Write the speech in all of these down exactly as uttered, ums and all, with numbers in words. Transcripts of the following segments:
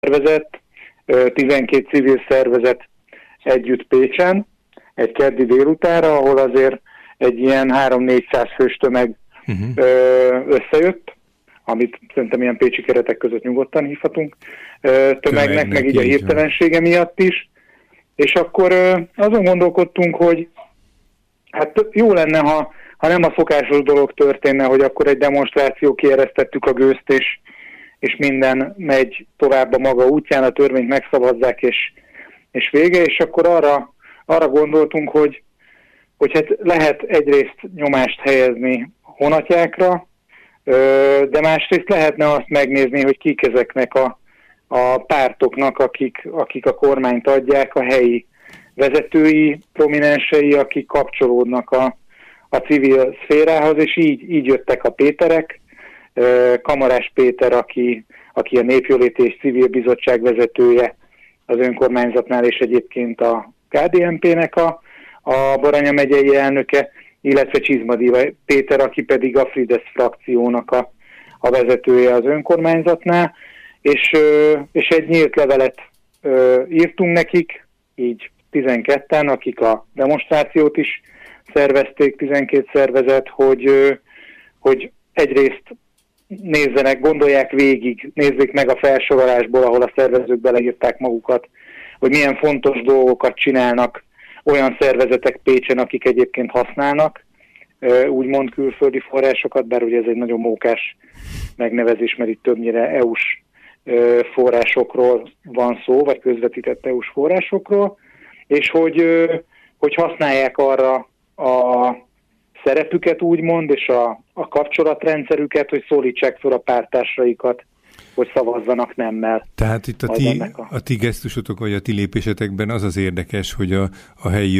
szervezet, tizenkét civil szervezet együtt Pécsen, egy keddi délutára, ahol azért egy ilyen három-négyszáz fős tömeg uh-huh. összejött, amit szerintem ilyen pécsi keretek között nyugodtan hívhatunk tömegnek, tömegnek meg így a hirtelensége miatt is. És akkor azon gondolkodtunk, hogy hát jó lenne, ha, ha nem a szokásos dolog történne, hogy akkor egy demonstráció kieresztettük a gőzt, és, és minden megy tovább a maga útján, a törvényt megszavazzák, és, és vége, és akkor arra, arra gondoltunk, hogy, hogy hát lehet egyrészt nyomást helyezni honatjákra, de másrészt lehetne azt megnézni, hogy kik ezeknek a, a pártoknak, akik, akik a kormányt adják, a helyi vezetői, prominensei, akik kapcsolódnak a, a civil szférához, és így, így jöttek a Péterek. Kamarás Péter, aki, aki a Népjóléti és Civil Bizottság vezetője az önkormányzatnál, és egyébként a ká dé en pé-nek a, a Baranya megyei elnöke, illetve Csizmadi Péter, aki pedig a Fidesz frakciónak a, a vezetője az önkormányzatnál, és, és egy nyílt levelet írtunk nekik, így tizenketten, akik a demonstrációt is szervezték, tizenkét szervezet, hogy, hogy egyrészt nézzenek, gondolják végig, nézzék meg a felsorolásból, ahol a szervezők beleírták magukat, hogy milyen fontos dolgokat csinálnak olyan szervezetek Pécsen, akik egyébként használnak úgymond külföldi forrásokat, bár ugye ez egy nagyon mókás megnevezés, mert itt többnyire é u-s forrásokról van szó, vagy közvetített é u-s forrásokról, és hogy, hogy használják arra a szerepüket úgymond, és a, a kapcsolatrendszerüket, hogy szólítsák fel a pártársaikat, hogy szavazzanak nemmel. Tehát itt a ti, a... a ti gesztusotok, vagy a ti lépésetekben az az érdekes, hogy a, a helyi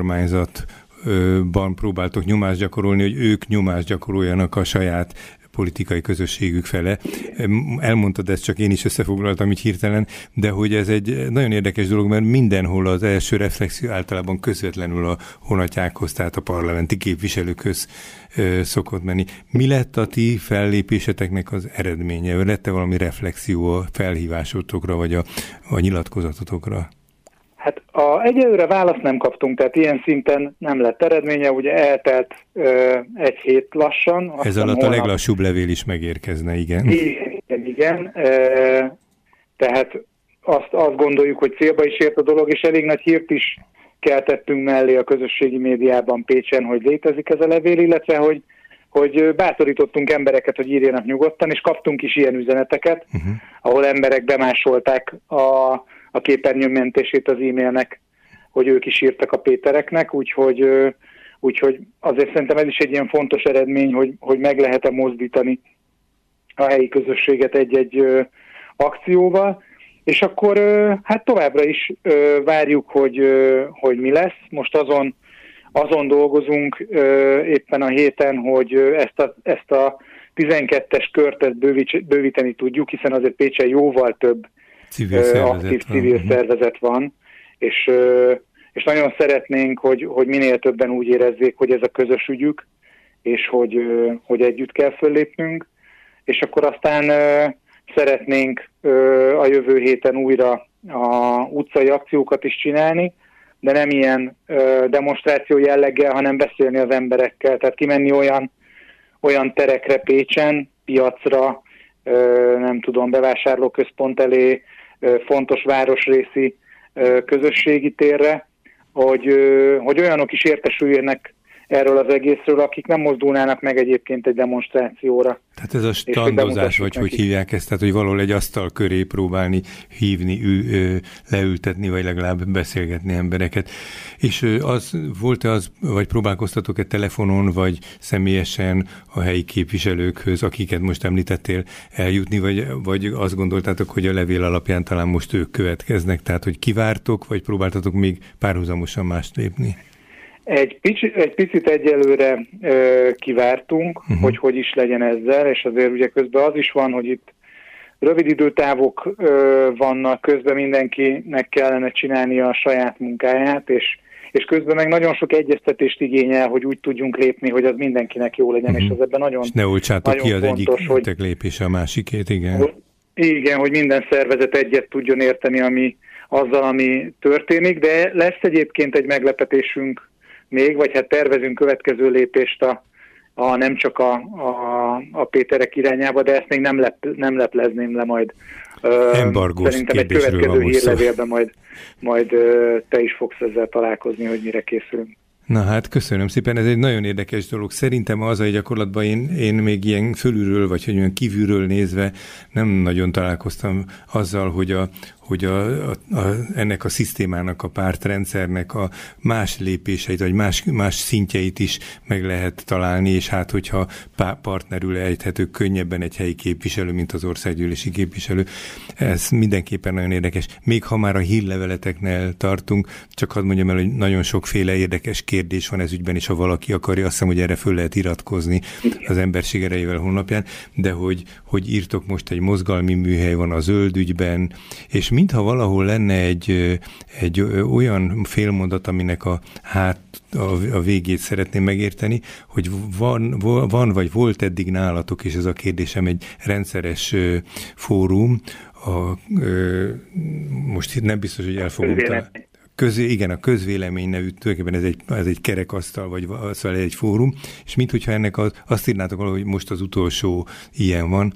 önkormányzatban próbáltok nyomást gyakorolni, hogy ők nyomást gyakoroljanak a saját politikai közösségük fele. Elmondtad ezt, csak én is összefoglaltam így hirtelen, de hogy ez egy nagyon érdekes dolog, mert mindenhol az első reflexió általában közvetlenül a honatjákhoz, tehát a parlamenti képviselőkhöz szokott menni. Mi lett a ti fellépéseteknek az eredménye? Lett-e valami reflexió a felhívásotokra, vagy a, a nyilatkozatotokra? Hát a, egyelőre választ nem kaptunk, tehát ilyen szinten nem lett eredménye, ugye eltelt ö, egy hét lassan. Ez alatt holnap... a leglassúbb levél is megérkezne, igen. Igen, igen. E, tehát azt, azt gondoljuk, hogy célba is ért a dolog, és elég nagy hírt is keltettünk mellé a közösségi médiában Pécsen, hogy létezik ez a levél, illetve hogy, hogy bátorítottunk embereket, hogy írjanak nyugodtan, és kaptunk is ilyen üzeneteket, uh-huh. ahol emberek bemásolták a a képernyőmentését az e-mailnek, hogy ők is írtak a Pétereknek, úgyhogy, úgyhogy azért szerintem ez is egy ilyen fontos eredmény, hogy, hogy meg lehet-e mozdítani a helyi közösséget egy-egy akcióval, és akkor hát továbbra is várjuk, hogy, hogy mi lesz. Most azon, azon dolgozunk éppen a héten, hogy ezt a, ezt a tizenkettes kört bővíteni tudjuk, hiszen azért Pécsen jóval több Civil szervezet aktív van. civil szervezet van, és, és nagyon szeretnénk, hogy, hogy minél többen úgy érezzék, hogy ez a közös ügyük, és hogy, hogy együtt kell föllépnünk, és akkor aztán szeretnénk a jövő héten újra a utcai akciókat is csinálni, de nem ilyen demonstráció jelleggel, hanem beszélni az emberekkel, tehát kimenni olyan, olyan terekre Pécsen, piacra, nem tudom, bevásárlóközpont elé, fontos városrészi közösségi térre, hogy, hogy olyanok is értesüljenek erről az egészről, akik nem mozdulnának meg egyébként egy demonstrációra. Tehát ez a standozás, vagy hogy hívják ezt, tehát hogy valahol egy asztal köré próbálni hívni, ül, leültetni, vagy legalább beszélgetni embereket. És az volt-e az, vagy próbálkoztatok-e telefonon, vagy személyesen a helyi képviselőkhöz, akiket most említettél, eljutni, vagy, vagy azt gondoltátok, hogy a levél alapján talán most ők következnek, tehát hogy kivártok, vagy próbáltatok még párhuzamosan mást lépni? Egy, pici, egy picit egyelőre ö, kivártunk, uh-huh. hogy hogy is legyen ezzel, és azért ugye közben az is van, hogy itt rövid időtávok ö, vannak, közben mindenkinek kellene csinálnia a saját munkáját, és, és közben meg nagyon sok egyeztetést igényel, hogy úgy tudjunk lépni, hogy az mindenkinek jó legyen, uh-huh. és az ebben nagyon, és ne olcsátok ki az fontos, egyik hogy... lépése a másikét, igen. Igen, hogy minden szervezet egyet tudjon érteni ami, azzal, ami történik, de lesz egyébként egy meglepetésünk még, vagy hát tervezünk következő lépést a, a nem csak a, a, a Péterek irányába, de ezt még nem, lep, nem leplezném le majd. Embargós Szerintem egy következő hírlevélben majd, majd te is fogsz ezzel találkozni, hogy mire készülünk. Na hát, köszönöm szépen, ez egy nagyon érdekes dolog. Szerintem az a gyakorlatban én, én még ilyen fölülről, vagy hogy olyan kívülről nézve nem nagyon találkoztam azzal, hogy a hogy a, a, a, ennek a szisztémának, a pártrendszernek a más lépéseit, vagy más, más szintjeit is meg lehet találni, és hát, hogyha partnerül ejthető könnyebben egy helyi képviselő, mint az országgyűlési képviselő. Ez mindenképpen nagyon érdekes. Még ha már a hírleveleteknél tartunk, csak hadd mondjam el, hogy nagyon sokféle érdekes kérdés van ez ügyben, és ha valaki akarja, azt hiszem, hogy erre föl lehet iratkozni az Emberség Erejével honlapján, de hogy, hogy írtok most egy mozgalmi műhely van a zöld ügyben, és mintha valahol lenne egy, egy olyan félmondat, aminek a, hát, a, a végét szeretném megérteni, hogy van, van vagy volt eddig nálatok, és ez a kérdésem, egy rendszeres fórum, a, most nem biztos, hogy el fogom találni. Közé, igen, a közvélemény nevű, tulajdonképpen ez egy, ez egy kerekasztal, vagy szóval egy fórum, és minthogyha ennek az, azt írnátok valahogy, hogy most az utolsó ilyen van.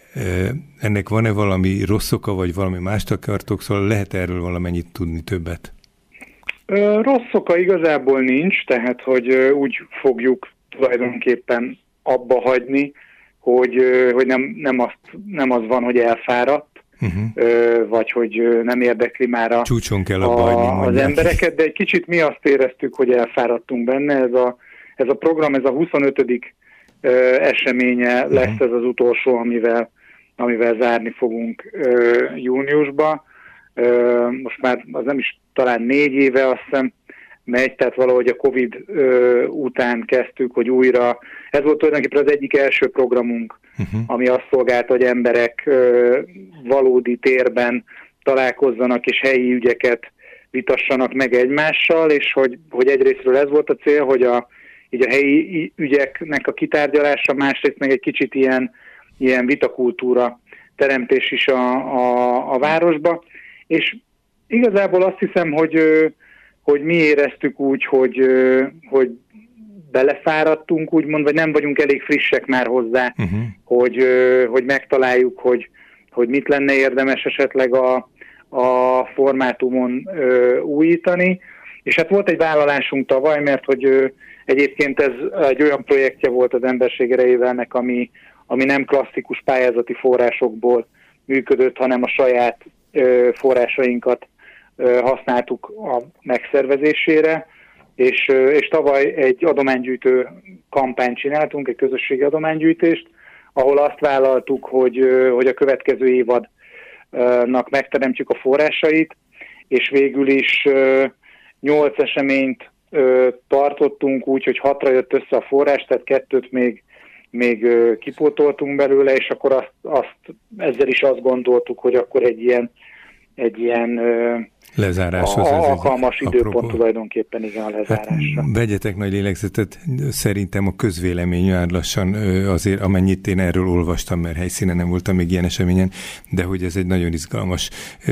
Ennek van-e valami rossz oka, vagy valami mást akartok, szóval lehet erről valamennyit tudni többet? Rossz oka igazából nincs, tehát hogy úgy fogjuk tulajdonképpen abba hagyni, hogy, hogy nem, nem, azt, nem az van, hogy elfáradt, uh-huh. vagy hogy nem érdekli már a, csúcson kell abba hagyni, az embereket, de egy kicsit mi azt éreztük, hogy elfáradtunk benne. Ez a, ez a program, ez a huszonötödik eseménye lesz, uh-huh. ez az utolsó, amivel amivel zárni fogunk ö, júniusba. Ö, most már az nem is talán négy éve azt hiszem megy, tehát valahogy a Covid ö, után kezdtük, hogy újra, ez volt tulajdonképpen az egyik első programunk, uh-huh. ami azt szolgálta, hogy emberek ö, valódi térben találkozzanak és helyi ügyeket vitassanak meg egymással, és hogy, hogy egyrésztről ez volt a cél, hogy a, így a helyi ügyeknek a kitárgyalása, másrészt meg egy kicsit ilyen ilyen vitakultúra teremtés is a, a, a városba, és igazából azt hiszem, hogy, hogy mi éreztük úgy, hogy, hogy belefáradtunk, úgymond, vagy nem vagyunk elég frissek már hozzá, uh-huh. hogy, hogy megtaláljuk, hogy, hogy mit lenne érdemes esetleg a, a formátumon újítani, és hát volt egy vállalásunk tavaly, mert hogy egyébként ez egy olyan projektje volt az Emberség Erejévelnek, ami ami nem klasszikus pályázati forrásokból működött, hanem a saját ö, forrásainkat ö, használtuk a megszervezésére, és, ö, és tavaly egy adománygyűjtő kampányt csináltunk, egy közösségi adománygyűjtést, ahol azt vállaltuk, hogy, ö, hogy a következő évadnak megteremtjük a forrásait, és végül is ö, nyolc eseményt ö, tartottunk úgy, hogy hatra jött össze a forrás, tehát kettőt még még kipótoltunk belőle, és akkor azt, azt, ezzel is azt gondoltuk, hogy akkor egy ilyen, egy ilyen lezáráshoz a, alkalmas időpont apropó. Tulajdonképpen igen a lezárásra. Hát, vegyetek nagy lélegzetet, szerintem a közvélemény már lassan azért, amennyit én erről olvastam, mert helyszínen nem voltam még ilyen eseményen, de hogy ez egy nagyon izgalmas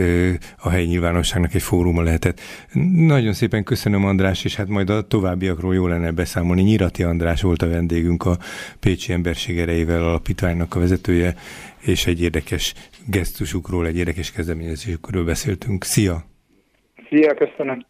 a helyi nyilvánosságnak egy fóruma lehetett. Nagyon szépen köszönöm, András, és hát majd a továbbiakról jó lenne beszámolni. Nyirati András volt a vendégünk, a Pécsi Emberség Erejével alapítványnak a vezetője, és egy érdekes gesztusukról, egy érdekes kezdeményezésükről beszéltünk. Szia! Szia, köszönöm!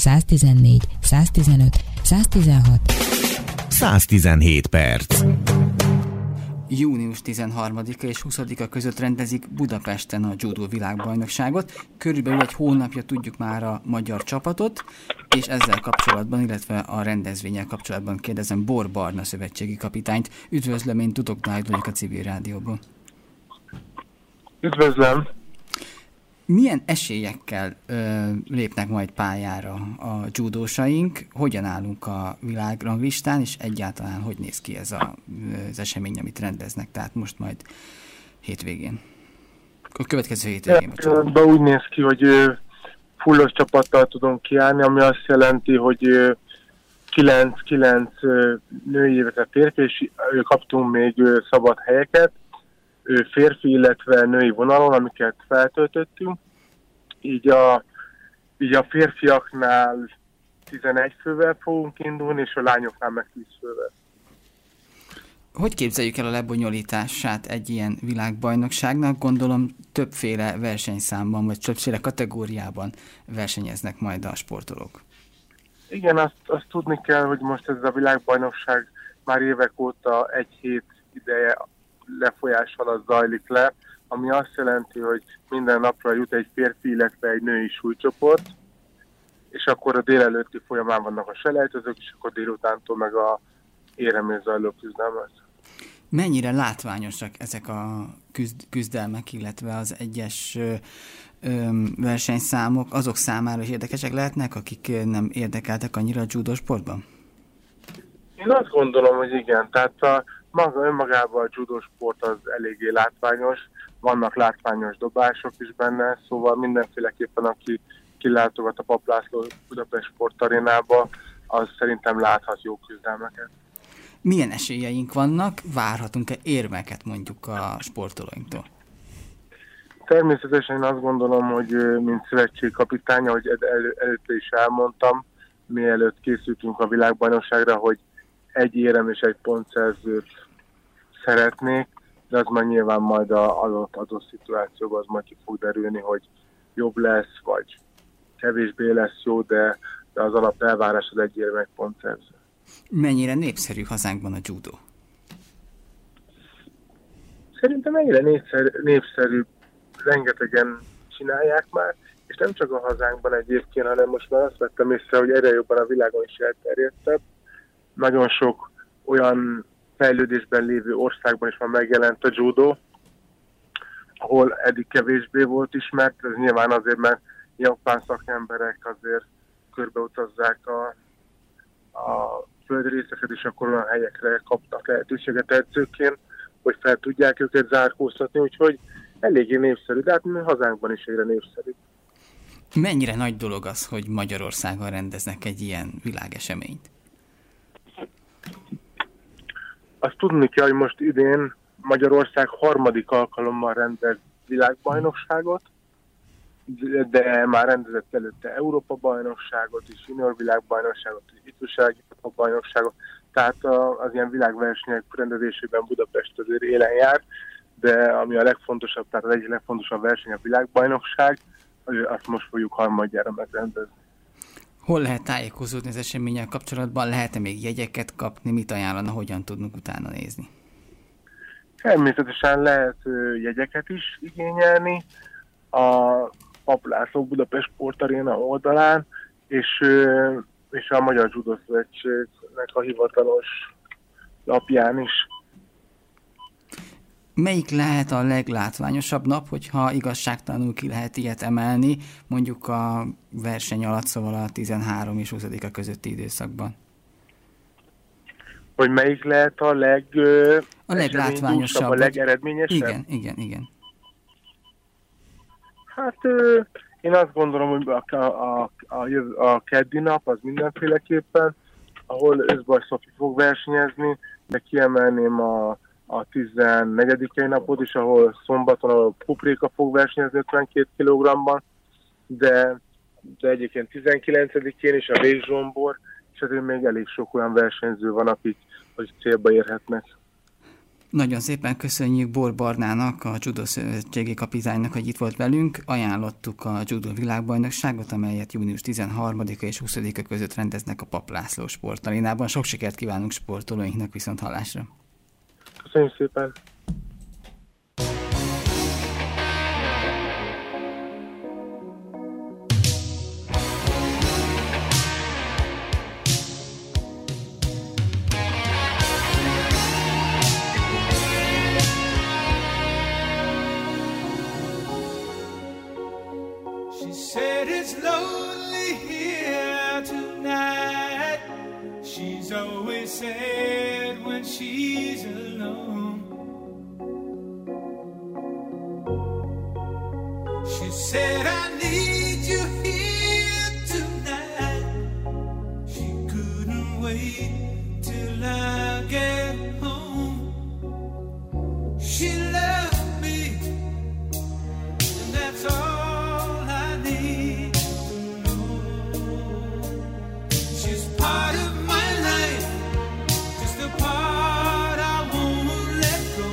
száztizennégy, száztizenöt, száztizenhat, száztizenhét perc. június tizenharmadika és huszadika között rendezik Budapesten a judó világbajnokságot. Körülbelül egy hónapja tudjuk már a magyar csapatot, és ezzel kapcsolatban, illetve a rendezvénnyel kapcsolatban kérdezem Bor Barna szövetségi kapitányt. Üdvözlöm, én Tudok Dávid vagyok a Civil Rádióban. Üdvözlöm! Milyen esélyekkel ö, lépnek majd pályára a judósaink? Hogyan állunk a világranglistán, és egyáltalán hogy néz ki ez a, az esemény, amit rendeznek? Tehát most majd hétvégén. A következő hétvégén. De úgy néz ki, hogy fullos csapattal tudunk kiállni, ami azt jelenti, hogy kilenc kilenc női, illetve férfi, és kaptunk még szabad helyeket, férfi, illetve női vonalon, amiket feltöltöttünk. Így a, így a férfiaknál tizenegy fővel fogunk indulni, és a lányoknál meg tíz fővel. Hogy képzeljük el a lebonyolítását egy ilyen világbajnokságnak? Gondolom többféle versenyszámban, vagy többféle kategóriában versenyeznek majd a sportolók. Igen, azt, azt tudni kell, hogy most ez a világbajnokság már évek óta egy hét ideje lefolyás alatt zajlik le, ami azt jelenti, hogy minden napra jut egy férfi, illetve egy női súlycsoport, és akkor a délelőtti folyamán vannak a selejtezők, és akkor délutántól meg a éremért zajló küzdelmet. Mennyire látványosak ezek a küzd, küzdelmek, illetve az egyes ö, ö, versenyszámok azok számára is érdekesek lehetnek, akik nem érdekeltek annyira a judo sportban? Én azt gondolom, hogy igen. Tehát a maga önmagában a judo sport az eléggé látványos, vannak látványos dobások is benne, szóval mindenféleképpen, aki kilátogat a Papp László Budapest Sportarénába, az szerintem láthat jó küzdelmeket. Milyen esélyeink vannak? Várhatunk-e érmeket mondjuk a sportolóinktól? Természetesen én azt gondolom, hogy mint szövetségkapitány, ahogy elő, előtte is elmondtam, mielőtt készültünk a világbajnokságra, hogy egy érem és egy pontszerzőt szeretnék, de az már nyilván majd az adott, adott szituációban az majd ki fog derülni, hogy jobb lesz, vagy kevésbé lesz jó, de, de az alap elvárás az egy érem, egy pontszerző. Mennyire népszerű hazánkban a judo? Szerintem ennyire népszerű, népszerű, rengetegen csinálják már, és nem csak a hazánkban egyébként, hanem most már azt vettem észre, hogy egyre jobban a világon is elterjedtebb. Nagyon sok olyan fejlődésben lévő országban is már megjelent a judo, ahol eddig kevésbé volt ismert, ez nyilván azért, mert japán szakemberek azért körbeutazzák a, a földrészeket, és akkor olyan helyekre kaptak lehetőséget edzőként, hogy fel tudják őket zárkóztatni, úgyhogy eléggé népszerű, de hát mi hazánkban is egyre népszerű. Mennyire nagy dolog az, hogy Magyarországon rendeznek egy ilyen világeseményt? Azt tudni kell, hogy most idén Magyarország harmadik alkalommal rendez világbajnokságot, de már rendezett előtte Európa-bajnokságot is, junior világbajnokságot, ifjúsági bajnokságot, tehát az ilyen világversenyek rendezésében Budapest azért élen jár, de ami a legfontosabb, tehát az egyik legfontosabb verseny a világbajnokság, azt most fogjuk harmadjára megrendezni. Hol lehet tájékozódni az eseménnyel kapcsolatban? Lehet-e még jegyeket kapni? Mit ajánlana, hogyan tudunk utána nézni? Természetesen lehet jegyeket is igényelni a Papp László Budapest Sportaréna oldalán, és, és a Magyar Judo Szövetségnek a hivatalos lapján is. Melyik lehet a leglátványosabb nap, hogyha igazságtalanul ki lehet ilyet emelni, mondjuk a verseny alatt, szóval a tizenhárom és huszadika közötti időszakban? Hogy melyik lehet a leg a leglátványosabb, a legeredményesebb? Igen, igen, igen. Hát én azt gondolom, hogy a, a, a, a keddi nap az mindenféleképpen, ahol Özbaj Szofi fog versenyezni, de kiemelném a a tizennegyedikei napot is, ahol szombaton a Pupréka fog versenyezni ötvenkét kilogramban, de, de egyébként tizenkilencedikén is a Végzsombor, és azért még elég sok olyan versenyző van, akik hogy célba érhetnek. Nagyon szépen köszönjük Bor Barnának, a Judo Szövetségi kapitánynak, hogy itt volt velünk. Ajánlottuk a Judo világbajnokságot, amelyet június tizenharmadika és huszadika között rendeznek a Papp László sportarénában. Sok sikert kívánunk sportolóinknak, viszont hallásra. Köszönjük szépen! Sad when she's alone. She said, I need you here tonight. She couldn't wait till I get home. She loved me, and that's all I need to know. She's part of my life, the part I won't let go.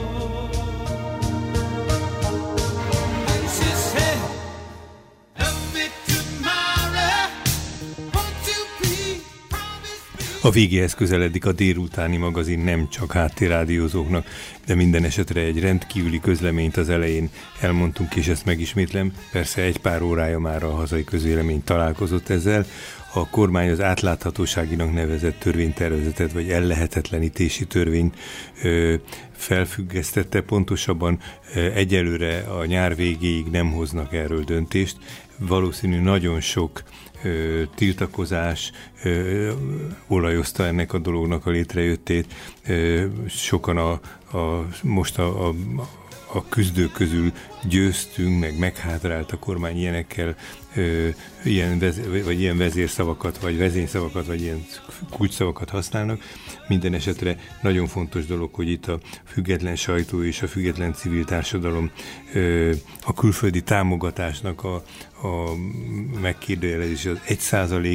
And she said, love me tomorrow, won't you please promise me. A végéhez közeledik a délutáni magazin nem csak háttérrádiózóknak, de minden esetre egy rendkívüli közleményt az elején elmondtunk, és ezt megismétlem. Persze egy pár órája már a hazai közvélemény találkozott ezzel. A kormány az átláthatóságinak nevezett törvénytervezetet, vagy ellehetetlenítési törvényt ö, felfüggesztette, pontosabban ö, egyelőre a nyár végéig nem hoznak erről döntést. Valószínű nagyon sok ö, tiltakozás ö, olajozta ennek a dolognak a létrejöttét. Ö, sokan a, a, most a, a a küzdők közül győztünk, meg meghátrált a kormány ilyenekkel, ö, ilyen, vezér, vagy ilyen vezérszavakat, vagy vezényszavakat, vagy ilyen kulcsszavakat használnak. Minden esetre nagyon fontos dolog, hogy itt a független sajtó és a független civil társadalom ö, a külföldi támogatásnak a, a megkérdőjelezés, az egy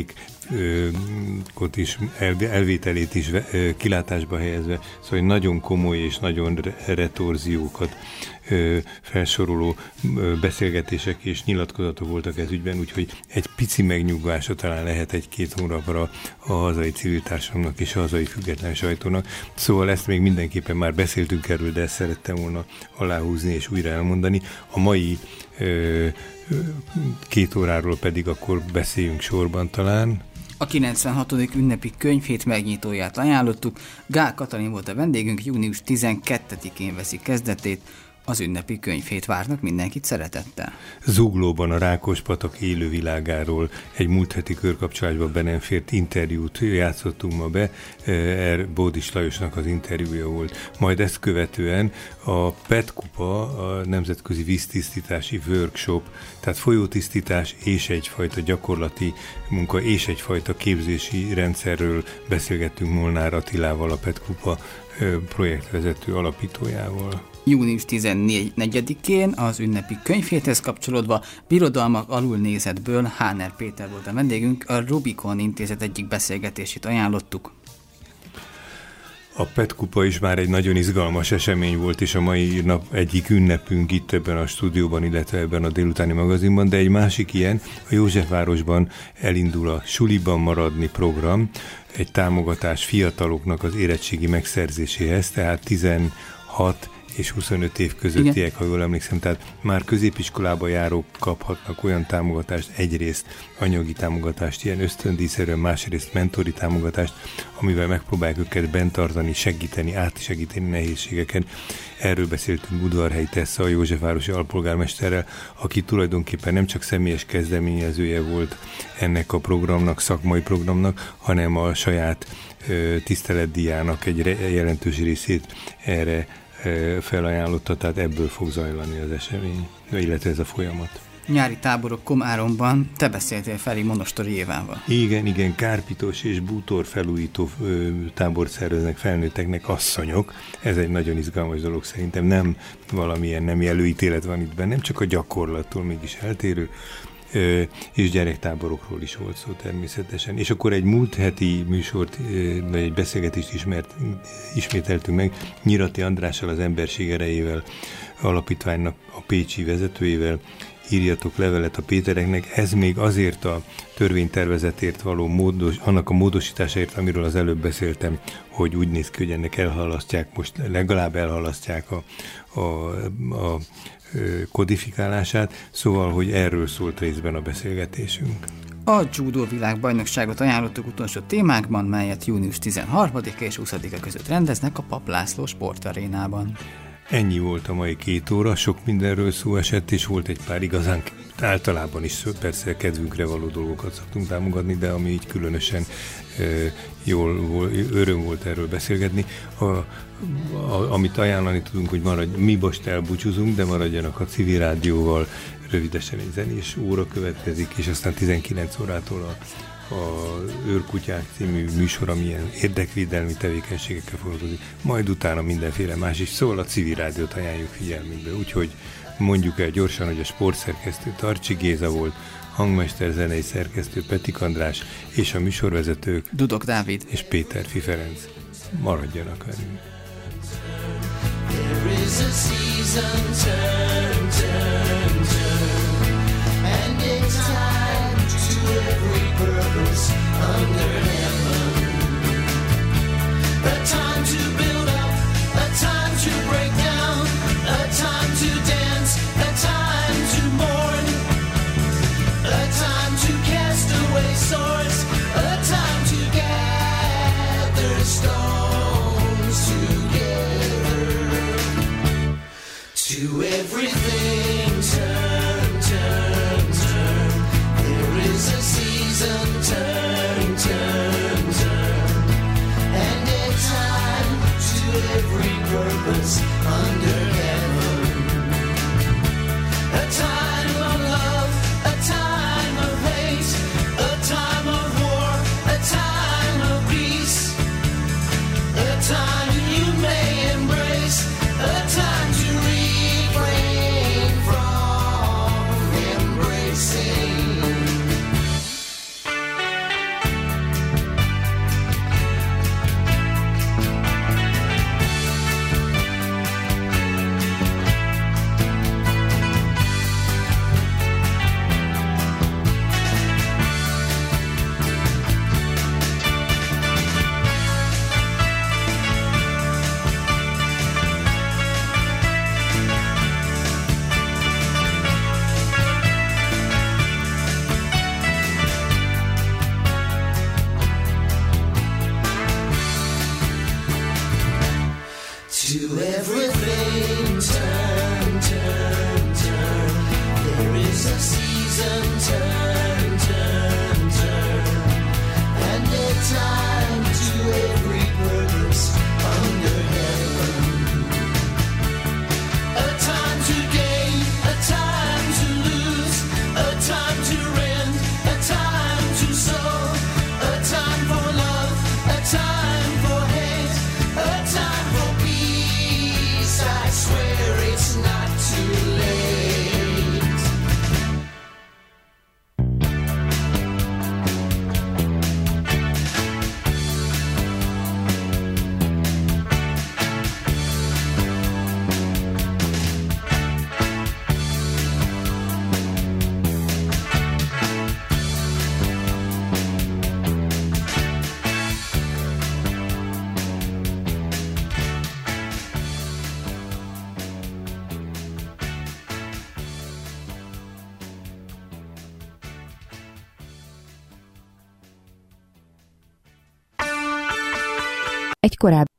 százalékot is, elvételét is kilátásba helyezve, szóval nagyon komoly és nagyon retorziókat felsoroló beszélgetések és nyilatkozatok voltak ez ügyben, úgyhogy egy pici megnyugvása talán lehet egy-két hónapra a hazai civil társadalomnak és a hazai független sajtónak. Szóval ezt még mindenképpen már beszéltünk erről, de ezt szerettem volna aláhúzni és újra elmondani. A mai ö, két óráról pedig akkor beszéljünk sorban talán. A kilencvenhatodik ünnepi könyvhét megnyitóját ajánlottuk. Gál Katalin volt a vendégünk, június tizenkettedikén veszi kezdetét. Az ünnepi könyvhét várnak mindenkit szeretettel. Zuglóban a Rákospatak élővilágáról egy múlt heti körkapcsolásban be nem fért interjút játszottunk ma be, er Bódis Lajosnak az interjúja volt. Majd ezt követően a PET-kupa, a Nemzetközi Víztisztítási Workshop, tehát folyótisztítás és egyfajta gyakorlati munka és egyfajta képzési rendszerről beszélgettünk Molnár Attilával, a PET-kupa projektvezető alapítójával. június tizennegyedikén az ünnepi könyvhéthez kapcsolódva Birodalmak alulnézetből Háner Péter volt a vendégünk, a Rubikon Intézet egyik beszélgetését ajánlottuk. A PET-kupa is már egy nagyon izgalmas esemény volt, és a mai nap egyik ünnepünk itt ebben a stúdióban, illetve ebben a délutáni magazinban, de egy másik ilyen, a Józsefvárosban elindul a Suliban maradni program, egy támogatás fiataloknak az érettségi megszerzéséhez, tehát tizenhat és huszonöt év közöttiek, igen, ha jól emlékszem, tehát már középiskolába járók kaphatnak olyan támogatást, egyrészt anyagi támogatást, ilyen ösztöndíjszerűen, másrészt mentori támogatást, amivel megpróbálják őket bent tartani, segíteni, átsegíteni nehézségeken. Erről beszéltünk Udvarhelyi Tessa, a józsefvárosi alpolgármesterrel, aki tulajdonképpen nem csak személyes kezdeményezője volt ennek a programnak, szakmai programnak, hanem a saját ö, tiszteletdíjának egy re- jelentős részét erre felajánlotta, tehát ebből fog zajlani az esemény, illetve ez a folyamat. Nyári táborok Komáromban, te beszéltél Feri Monostori Évával. Igen, igen, kárpitos és bútor felújító tábort szerveznek felnőtteknek asszonyok. Ez egy nagyon izgalmas dolog szerintem, nem valamilyen nemi előítélet van itt bennem, csak a gyakorlattól mégis eltérő. és gyerektáborokról is volt szó természetesen. És akkor egy múlt heti műsort, vagy egy beszélgetést ismert, ismételtünk meg Nyirati Andrással, az Emberség Erejével alapítványnak a pécsi vezetőjével. Írjatok levelet a Pétereknek, ez még azért a törvénytervezetért való módos, annak a módosításáért, amiről az előbb beszéltem, hogy úgy néz ki, hogy ennek elhalasztják, most legalább elhalasztják a, a, a kodifikálását, szóval, hogy erről szólt részben a beszélgetésünk. A judó világbajnokságot ajánlottuk utolsó témákban, melyet június tizenharmadika és huszadika között rendeznek a Papp László sportarénában. Ennyi volt a mai két óra, sok mindenről szó esett, és volt egy pár igazán általában is persze kedvünkre való dolgokat szoktunk támogatni, de ami így különösen e, jól öröm volt erről beszélgetni. A, a, amit ajánlani tudunk, hogy maradj, mi most elbúcsúzunk, de maradjanak a Civil Rádióval, rövidesen egy zenés óra következik, és aztán tizenkilenc órától a a Őrkutyák című műsor, amilyen érdekvédelmi tevékenységekkel foglalkozik, majd utána mindenféle más is, szóval a Civil Rádiót ajánljuk figyelmünkbe, úgyhogy mondjuk el gyorsan, hogy a sportszerkesztő Tarcsi Géza volt, hangmester, zenei szerkesztő Petik András, és a műsorvezetők Dudok Dávid és Péter Fi Ferenc. Maradjanak velünk! There is a season, turn, turn, turn, and it's time to every purpose under heaven. A time to build up, a time to break down, a time to dance, a time to mourn, a time to cast away swords, a time to gather stones together. To everything turn, turn, turn. There is a season, turn, turn, turn. And a time to every purpose under heaven. A time of love, a time of hate, a time of war, a time of peace. A time you may embrace, a time to refrain from embracing. To everything turn, turn, turn. There is a season, turn, turn, turn. And a time to every purpose under heaven. A time to gain, a time to lose, a time to rend, a time to sow, a time for love, a time for hate, a time for peace. I swear it's not too late. Egy korábbi